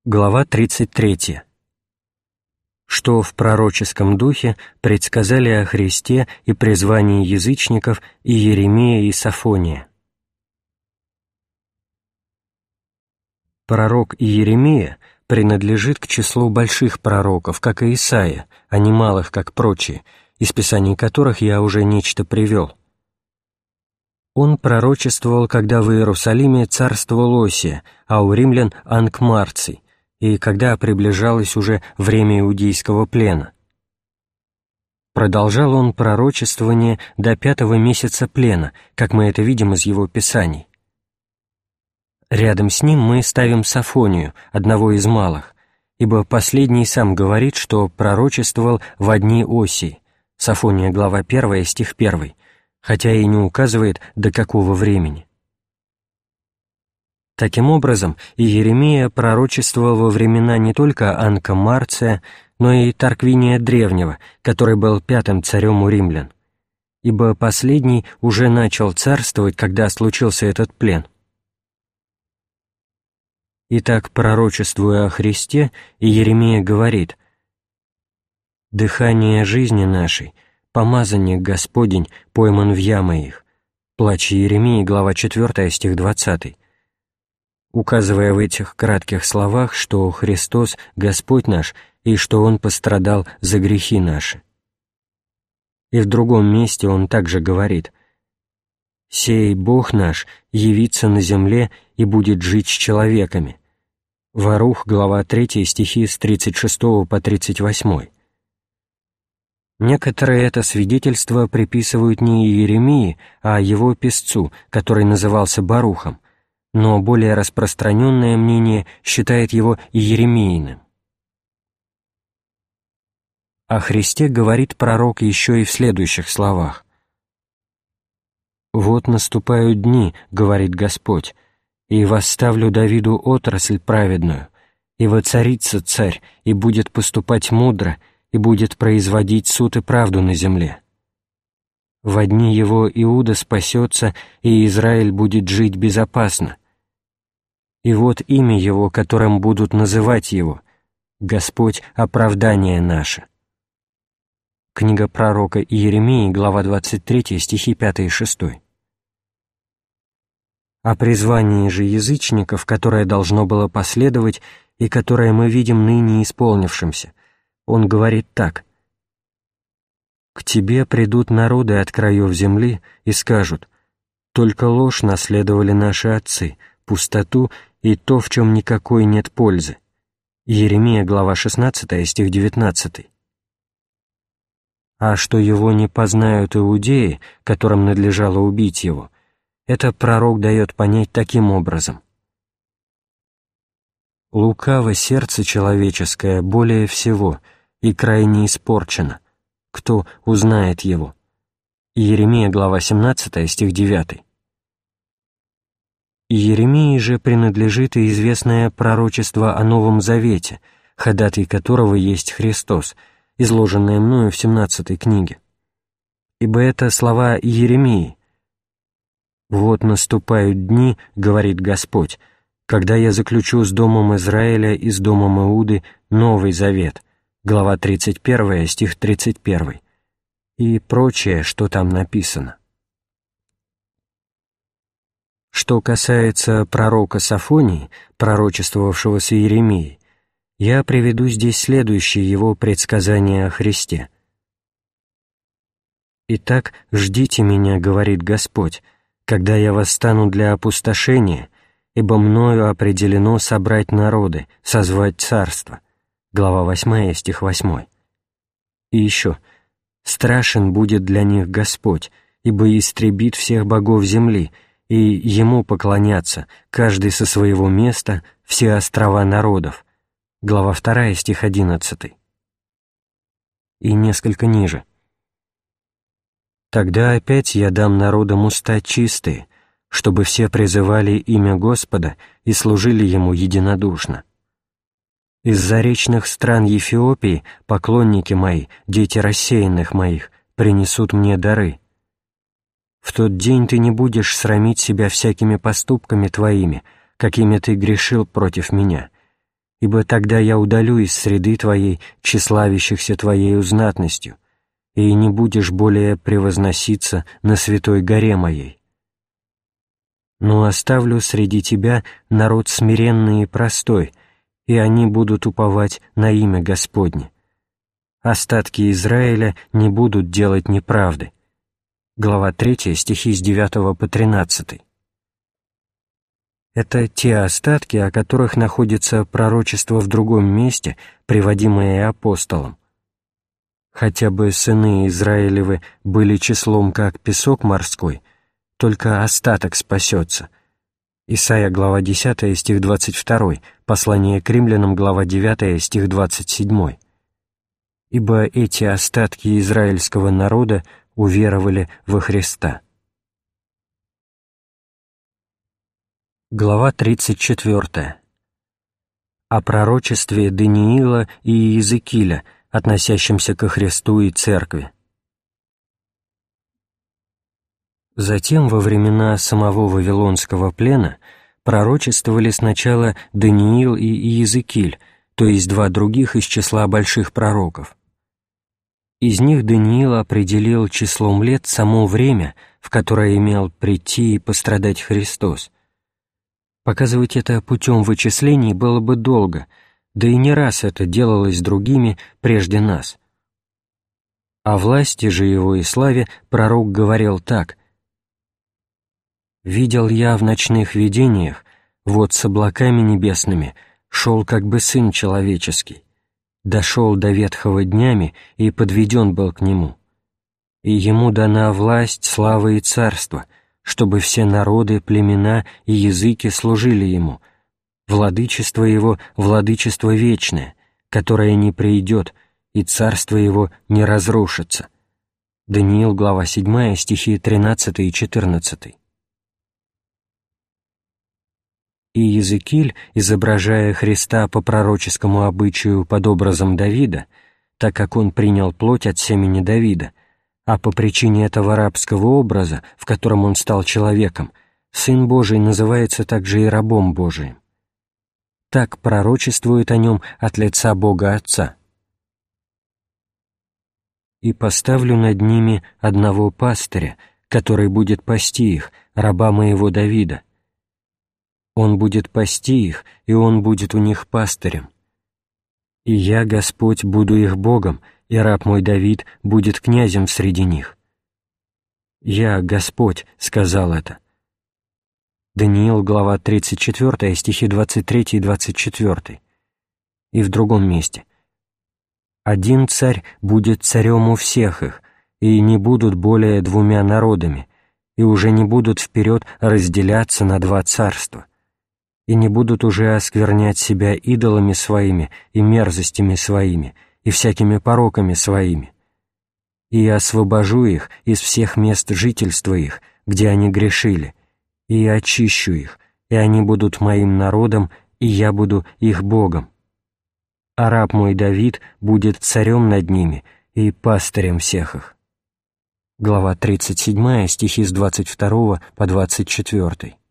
Глава 33. Что в пророческом духе предсказали о Христе и призвании язычников Иеремия и Софония. Пророк Иеремия принадлежит к числу больших пророков, как и Исаия, а не малых, как прочие, из писаний которых я уже нечто привел. Он пророчествовал, когда в Иерусалиме царствовал Осия, а у римлян Анк Марций, и когда приближалось уже время иудейского плена. Продолжал он пророчествование до 5-го месяца плена, как мы это видим из его писаний. Рядом с ним мы ставим Софонию, одного из малых, ибо последний сам говорит, что пророчествовал во дни Осии, Софония, глава 1, стих 1, хотя и не указывает, до какого времени. Таким образом, Иеремия пророчествовал во времена не только Анка Марция, но и Тарквиния Древнего, который был 5-м царем у римлян, ибо последний уже начал царствовать, когда случился этот плен. Итак, пророчествуя о Христе, Иеремия говорит: «Дыхание жизни нашей, помазанник Господень, пойман в ямы их». Плач Иеремии, глава 4, стих 20. Указывая в этих кратких словах, что Христос — Господь наш, и что Он пострадал за грехи наши. И в другом месте Он также говорит: «Сей Бог наш явится на земле и будет жить с человеками». Варух, глава 3, стихи с 36 по 38. Некоторые это свидетельство приписывают не Иеремии, а его писцу, который назывался Барухом, но более распространенное мнение считает его Иеремииным. О Христе говорит пророк еще и в следующих словах. «Вот наступают дни, — говорит Господь, — и восставлю Давиду отрасль праведную, и воцарится царь, и будет поступать мудро, и будет производить суд и правду на земле. Во дни его Иуда спасется, и Израиль будет жить безопасно. И вот имя его, которым будут называть его: Господь — оправдание наше». Книга пророка Иеремии, глава 23, стихи 5 и 6. О призвании же язычников, которое должно было последовать и которое мы видим ныне исполнившимся, он говорит так: «К тебе придут народы от краев земли и скажут: только ложь наследовали наши отцы, пустоту и то, в чем никакой нет пользы». Иеремия, глава 16, стих 19. А что его не познают иудеи, которым надлежало убить его, это пророк дает понять таким образом: «Лукаво сердце человеческое более всего и крайне испорчено. Кто узнает его?» Иеремия, глава 17, стих 9. Иеремии же принадлежит и известное пророчество о Новом Завете, ходатай которого есть Христос, изложенное мною в 17 книге. Ибо это слова Иеремии: «Вот наступают дни, — говорит Господь, — когда я заключу с домом Израиля и с домом Иуды Новый Завет», глава 31, стих 31, и прочее, что там написано. Что касается пророка Софонии, пророчествовавшего с Иеремией, я приведу здесь следующее его предсказание о Христе. «Итак, ждите меня, — говорит Господь, — когда я восстану для опустошения, ибо мною определено собрать народы, созвать царство». Глава 8, стих 8. И еще: «Страшен будет для них Господь, ибо истребит всех богов земли, и Ему поклонятся, каждый со своего места, все острова народов». Глава 2, стих 11. И несколько ниже: «Тогда опять я дам народам уста чистые, чтобы все призывали имя Господа и служили Ему единодушно. Из заречных стран Ефиопии поклонники мои, дети рассеянных моих, принесут мне дары. В тот день ты не будешь срамить себя всякими поступками твоими, какими ты грешил против меня, ибо тогда я удалю из среды твоей тщеславящихся твоею знатностью, и не будешь более превозноситься на святой горе моей. Но оставлю среди тебя народ смиренный и простой, и они будут уповать на имя Господне. Остатки Израиля не будут делать неправды». Глава 3, стихи с 9 по 13. Это те остатки, о которых находится пророчество в другом месте, приводимое апостолом. «Хотя бы сыны Израилевы были числом, как песок морской, только остаток спасется». Исайя, глава 10, стих 22, послание к римлянам, глава 9, стих 27. «Ибо эти остатки израильского народа уверовали во Христа». Глава 34. О пророчестве Даниила и Иезекииля, относящемся ко Христу и Церкви. Затем, во времена самого Вавилонского плена, пророчествовали сначала Даниил и Иезекииль, то есть два других из числа больших пророков. Из них Даниил определил числом лет само время, в которое имел прийти и пострадать Христос. Показывать это путем вычислений было бы долго, да и не раз это делалось другими прежде нас. О власти же его и славе пророк говорил так: «Видел я в ночных видениях, вот с облаками небесными шел как бы Сын Человеческий, дошел до ветхого днями и подведен был к Нему. И Ему дана власть, слава и царство, чтобы все народы, племена и языки служили Ему. Владычество Его — владычество вечное, которое не придет, и царство Его не разрушится». Даниил, глава 7, стихи 13 и 14. И Иезекииль, изображая Христа по пророческому обычаю под образом Давида, так как он принял плоть от семени Давида, а по причине этого рабского образа, в котором он стал человеком, Сын Божий называется также и рабом Божиим. Так пророчествует о нем от лица Бога Отца. «И поставлю над ними одного пастыря, который будет пасти их, раба моего Давида. Он будет пасти их, и он будет у них пастырем. И я, Господь, буду их Богом, и раб мой Давид будет князем среди них». «Я, Господь», — сказал это. Даниил, глава 34, стихи 23 и 24. И в другом месте: «Один царь будет царем у всех их, и не будут более двумя народами, и уже не будут вперед разделяться на два царства, и не будут уже осквернять себя идолами своими и мерзостями своими, и всякими пороками своими. И освобожу их из всех мест жительства их, где они грешили, и очищу их, и они будут моим народом, и я буду их Богом. А раб мой Давид будет царем над ними и пастырем всех их». Глава 37, стихи с 22 по 24.